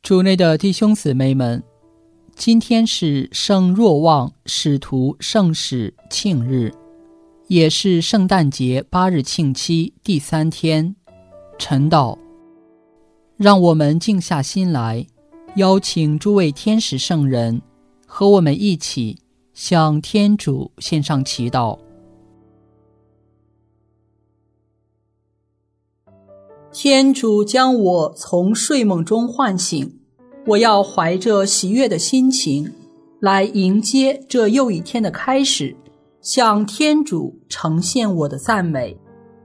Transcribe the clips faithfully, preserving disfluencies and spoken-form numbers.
主内的弟兄姊妹们，今天是圣若望使徒圣史庆日，也是圣诞节八日庆期第三天，晨祷。让我们静下心来，邀请诸位天使圣人和我们一起向天主献上祈祷。天主将我从睡梦中唤醒，我要怀着喜悦的心情来迎接这又一天的开始，向天主呈现我的赞美。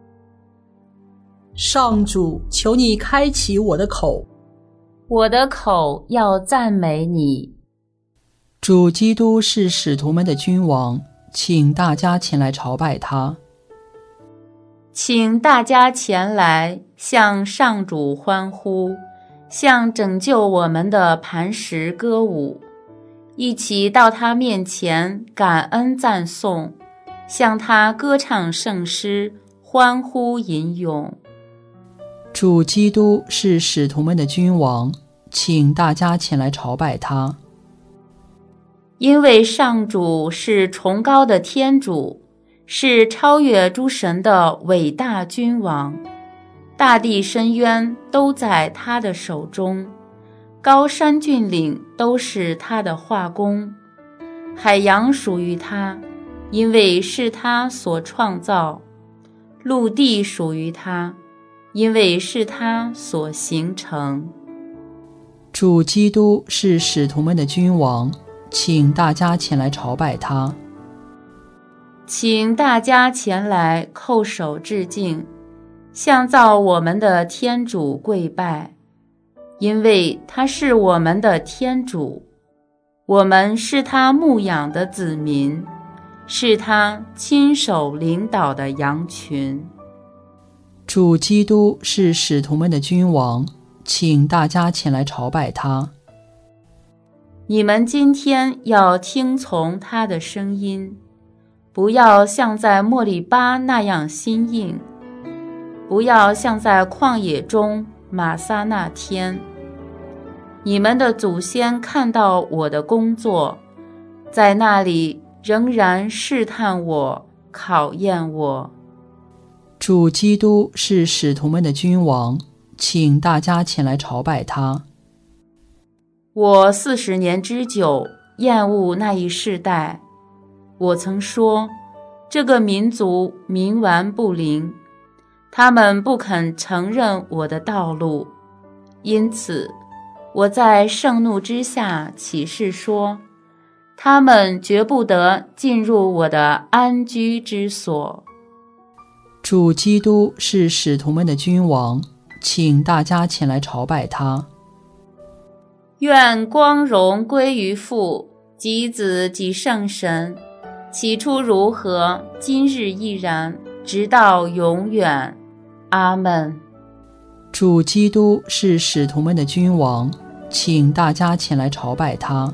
上主，求你开启我的口， 我的口要赞美你。 主基督是使徒们的君王，请大家前来朝拜他。 请大家前来向上主欢呼，向拯救我们的磐石歌舞，一起到他面前感恩赞颂，向他歌唱圣诗，欢呼吟咏。 主基督是使徒们的君王，请大家前来朝拜他。 因为上主是崇高的天主，是超越诸神的伟大君王，大地深渊都在他的手中，高山峻岭都是他的画工，海洋属于他，因为是他所创造，陆地属于他，因为是他所形成。 主基督是使徒们的君王，请大家前来朝拜他。 请大家前来叩首致敬，向造我们的天主跪拜，因为他是我们的天主，我们是他牧养的子民，是他亲手领导的羊群。 主基督是使徒们的君王，请大家前来朝拜他。 你们今天要听从他的声音，不要像在莫利巴那样心硬，不要像在旷野中玛撒那天。你们的祖先看到我的工作，在那里仍然试探我，考验我。 主基督是使徒们的君王，请大家前来朝拜他。 我四十年之久，厌恶那一世代。我曾说，这个民族冥顽不灵，他们不肯承认我的道路，因此我在盛怒之下起誓说，他们绝不得进入我的安居之所。 主基督是使徒们的君王，请大家前来朝拜他。 愿光荣归于父及子及圣神，起初如何，今日亦然，直到永远。阿们。 主基督是使徒们的君王，请大家前来朝拜他。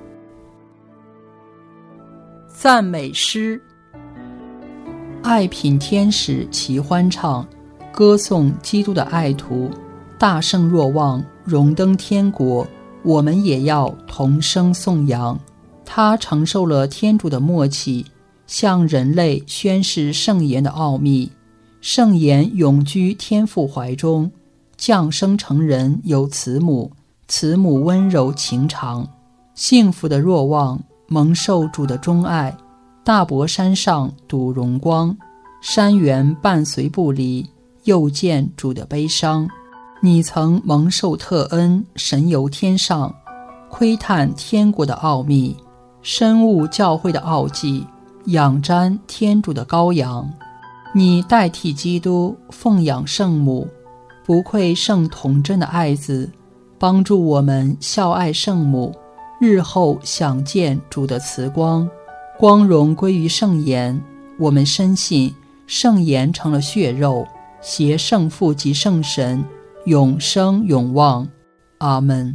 赞美诗。爱品天使齐欢唱，歌颂基督的爱徒，大圣若望，荣登天国，我们也要同声颂扬。他承受了天主的默契，向人类宣示圣言的奥秘。圣言永居天父怀中，降生成人有慈母，慈母温柔情长。幸福的若望，蒙受主的钟爱，大博山上睹荣光，山原伴随不离，又见主的悲伤。你曾蒙受特恩，神游天上，窥探天国的奥秘，深悟教会的奥迹，仰瞻天主的羔羊。你代替基督奉养圣母，不愧圣童真的爱子，帮助我们孝爱圣母，日后享见主的慈光。光荣归于圣言，我们深信圣言成了血肉，携圣父及圣神永生永望。阿们。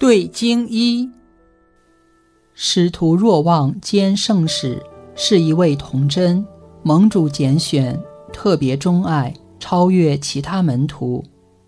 对经一，使徒若望兼圣使，是一位童真，蒙主拣选，特别钟爱，超越其他门徒。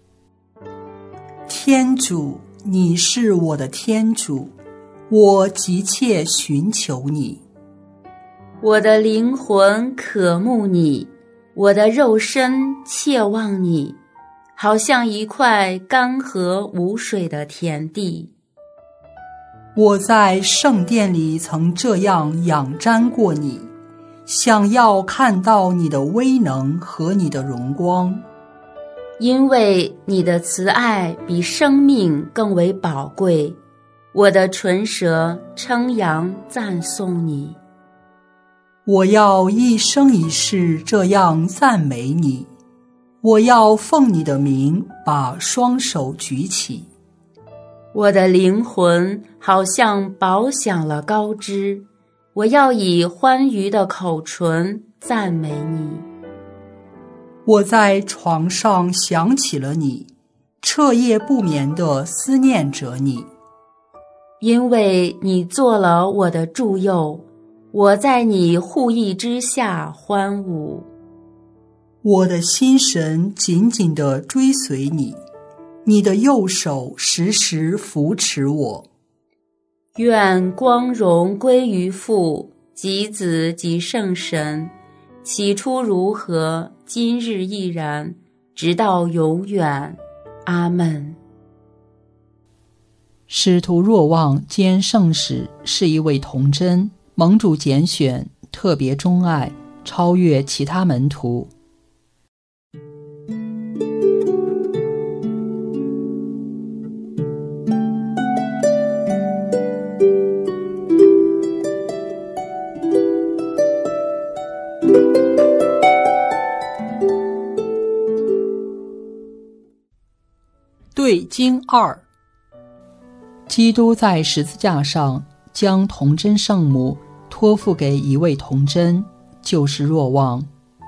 天主，你是我的天主，我急切寻求你。 我的灵魂渴慕你，我的肉身切望你，好像一块干涸无水的田地。 我在圣殿里曾这样仰瞻过你，想要看到你的威能和你的荣光。 因为你的慈爱比生命更为宝贵，我的唇舌称扬赞颂你。 我要一生一世这样赞美你，我要奉你的名把双手举起。 我的灵魂好像饱享了高枝，我要以欢愉的口唇赞美你。 我在床上想起了你，彻夜不眠地思念着你。 因为你做了我的助佑，我在你护翼之下欢舞。 我的心神紧紧地追随你，你的右手时时扶持我。 愿光荣归于父及子及圣神，起初如何，今日亦然，直到永远。阿们。 使徒若望兼圣使，是一位童真，蒙主拣选，特别钟爱，超越其他门徒。对经二，基督在十字架上将童真圣母托付给一位童真，就是若望。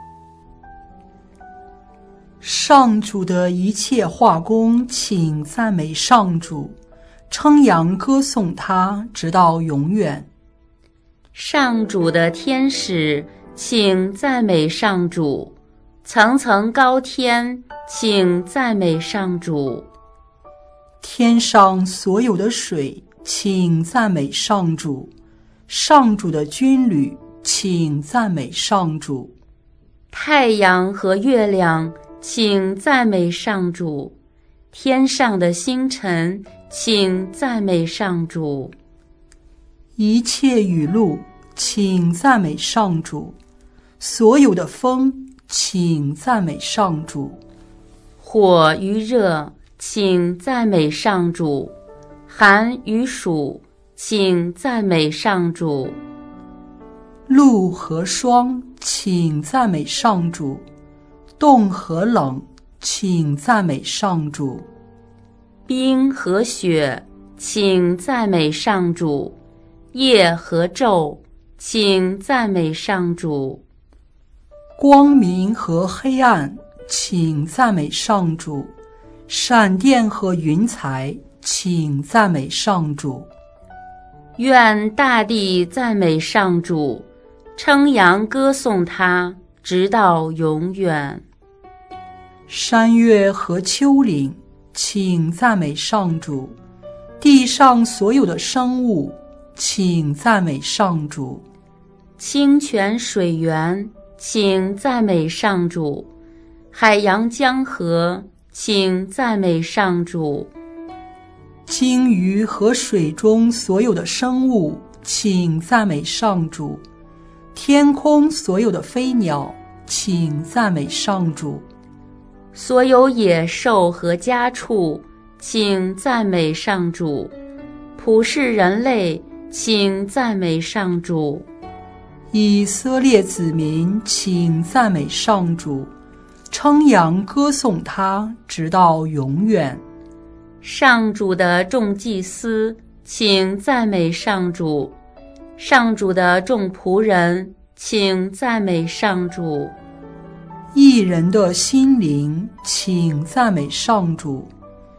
上主的一切化工，请赞美上主，称扬歌颂他，直到永远。 上主的天使，请赞美上主；层层高天，请赞美上主。 天上所有的水，请赞美上主；上主的军旅，请赞美上主。 太阳和月亮，请赞美上主；天上的星辰，请赞美上主。 一切雨露，请赞美上主；所有的风，请赞美上主。 火与热，请赞美上主；寒与暑，请赞美上主。 露和霜，请赞美上主；冻和冷，请赞美上主。 冰和雪，请赞美上主；夜和昼，请赞美上主。 光明和黑暗，请赞美上主；闪电和云彩，请赞美上主。 愿大地赞美上主，称扬歌颂他，直到永远。 山岳和丘陵，请赞美上主；地上所有的生物，请赞美上主。 清泉水源，请赞美上主；海洋江河，请赞美上主。 鲸鱼和水中所有的生物，请赞美上主；天空所有的飞鸟，请赞美上主。 所有野兽和家畜，请赞美上主；普世人类，请赞美上主。 以色列子民，请赞美上主，称扬歌颂他，直到永远。 上主的众祭司，请赞美上主；上主的众仆人，请赞美上主。 义人的心灵，请赞美上主；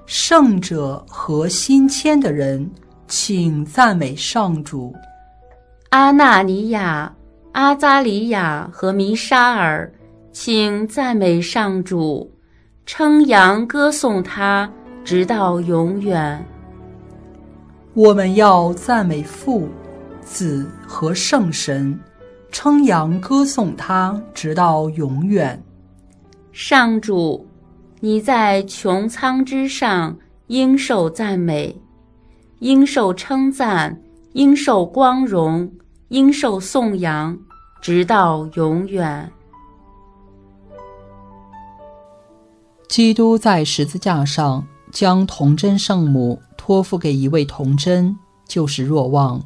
圣者和新签的人，请赞美上主。 阿纳尼亚、阿扎里亚和弥沙尔，请赞美上主，称扬歌颂他，直到永远。 我们要赞美父、子和圣神，称扬歌颂他，直到永远。 上主，你在穹苍之上应受赞美，应受称赞，应受光荣，应受颂扬，直到永远。 基督在十字架上将童真圣母托付给一位童真，就是若望。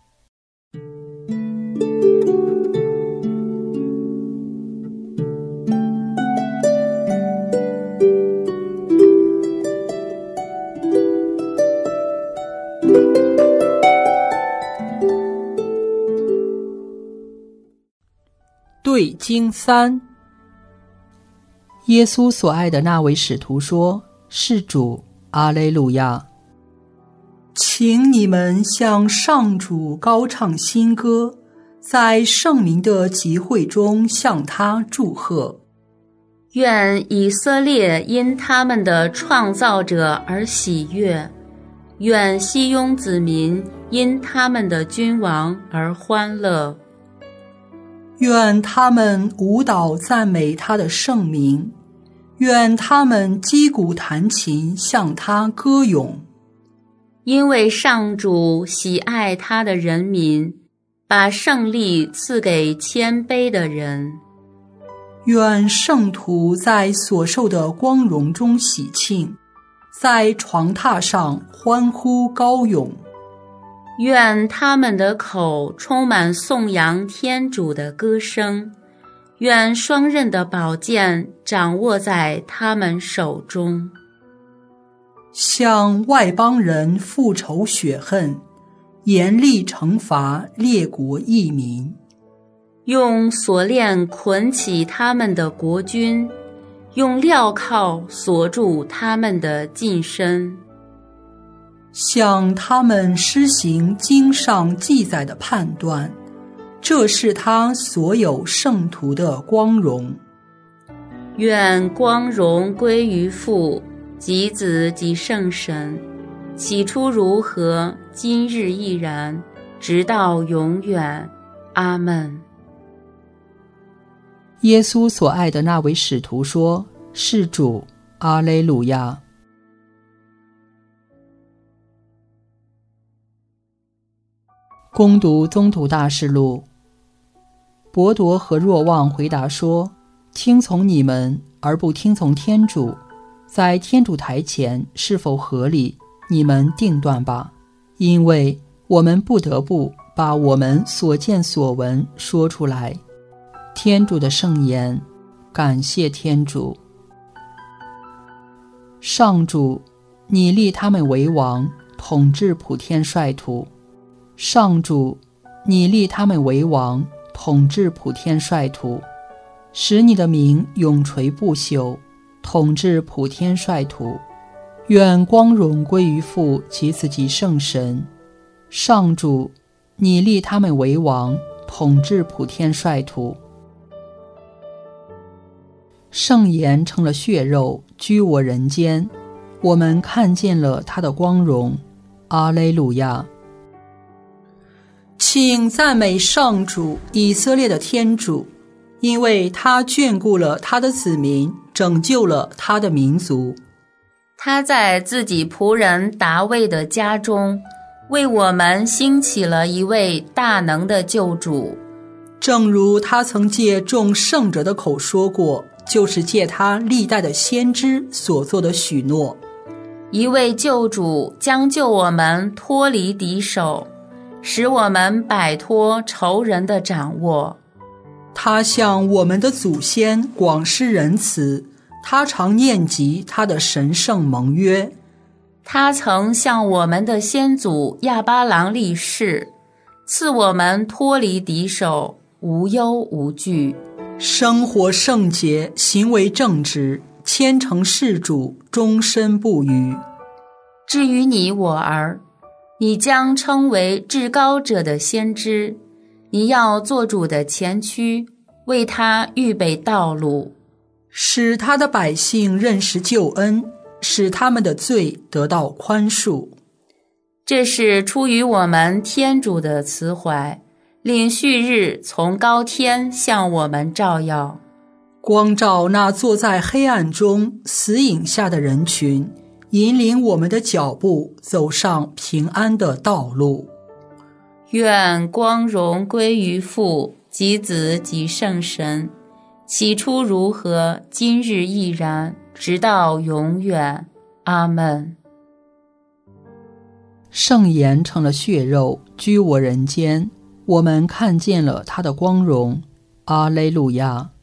对经三。 耶稣所爱的那位使徒说：是主，阿肋路亚。 请你们向上主高唱新歌，在圣民的集会中向他祝贺。 愿以色列因他们的创造者而喜悦，愿西雍子民因他们的君王而欢乐。 愿他们舞蹈赞美他的圣名，愿他们击鼓弹琴向他歌咏。 因为上主喜爱他的人民，把胜利赐给谦卑的人。 愿圣徒在所受的光荣中喜庆，在床榻上欢呼高咏。 愿他们的口充满颂扬天主的歌声，愿双刃的宝剑掌握在他们手中。 向外邦人复仇雪恨，严厉惩罚列国异民。 用锁链捆起他们的国君，用镣铐锁住他们的近身。 向他们施行经上记载的判断，这是他所有圣徒的光荣。 愿光荣归于父、及子及圣神，起初如何，今日亦然，直到永远。阿们。 耶稣所爱的那位使徒说：是主，阿肋路亚。攻读宗徒大事录。伯铎和若望回答说：听从你们而不听从天主，在天主台前是否合理，你们定断吧。因为我们不得不把我们所见所闻说出来。天主的圣言，感谢天主。上主，你立他们为王，统治普天率土。上主，你立他们为王，统治普天率土，使你的名永垂不朽，统治普天率土。愿光荣归于父及子及圣神。上主，你立他们为王，统治普天率土。圣言成了血肉，居我人间，我们看见了他的光荣。阿肋路亚。 请赞美上主，以色列的天主，因为他眷顾了他的子民，拯救了他的民族。 他在自己仆人达味的家中，为我们兴起了一位大能的救主。 正如他曾借众圣者的口说过，就是借他历代的先知所做的许诺。 一位救主将救我们脱离敌手，使我们摆脱仇人的掌握。 他向我们的祖先广施仁慈，他常念及他的神圣盟约。 他曾向我们的先祖亚巴郎立誓，赐我们脱离敌手，无忧无惧， 生活圣洁，行为正直，虔诚事主，终身不渝。 至于你我儿，你将称为至高者的先知，你要做主的前驱，为他预备道路， 使他的百姓认识救恩，使他们的罪得到宽恕。 这是出于我们天主的慈怀，令旭日从高天向我们照耀， 光照那坐在黑暗中死影下的人群，引领我们的脚步走上平安的道路。 愿光荣归于父及子及圣神，起初如何，今日亦然，直到永远。阿们。 圣言成了血肉，居我人间，我们看见了他的光荣。阿肋路亚。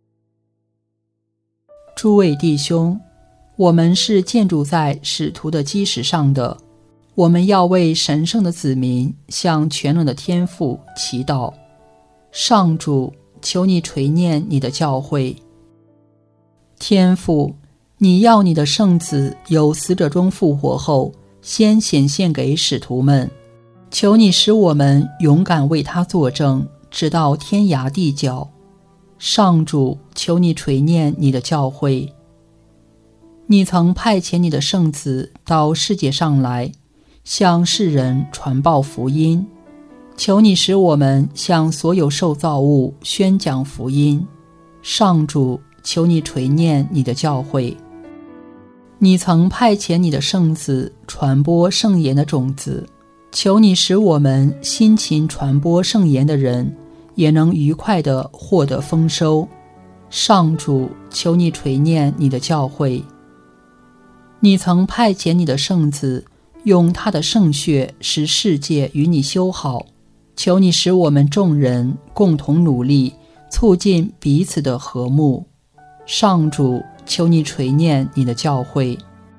诸位弟兄，我们是建筑在使徒的基石上的，我们要为神圣的子民向全能的天父祈祷。上主，求你垂念你的教会。天父，你要你的圣子由死者中复活后，先显现给使徒们，求你使我们勇敢为他作证，直到天涯地角。上主，求你垂念你的教会。你曾派遣你的圣子到世界上来，向世人传报福音，求你使我们向所有受造物宣讲福音。上主，求你垂念你的教会。你曾派遣你的圣子传播圣言的种子，求你使我们辛勤传播圣言的人也能愉快地获得丰收。上主，求你垂念你的教会。你曾派遣你的圣子用他的圣血使世界与你修好，求你使我们众人共同努力，促进彼此的和睦。上主，求你垂念你的教会。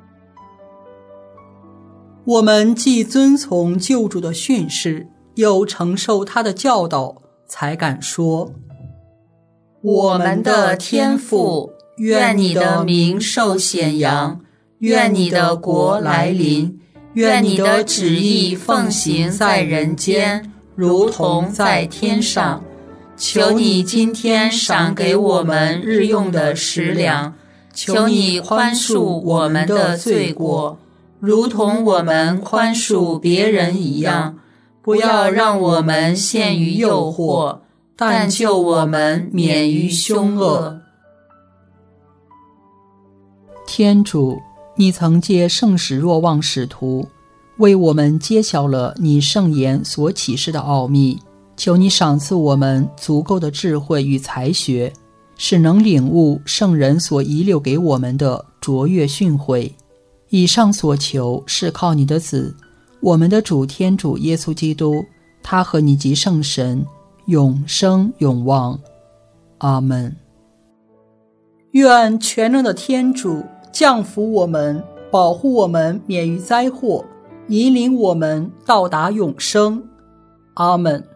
我们既遵从救主的训示，又承受他的教导，才敢说： 我们的天父，愿你的名受显扬，愿你的国来临，愿你的旨意奉行在人间，如同在天上。求你今天赏给我们日用的食粮，求你宽恕我们的罪过，如同我们宽恕别人一样，不要让我们陷于诱惑，但救我们免于凶恶。 天主，你曾借圣使若望使徒，为我们揭晓了你圣言所启示的奥秘，求你赏赐我们足够的智慧与才学，使能领悟圣人所遗留给我们的卓越训诲。以上所求是靠你的子，我们的主天主耶稣基督，他和你及圣神永生永望。阿们。 愿全能的天主降福我们，保护我们免于灾祸，引领我们到达永生。阿们。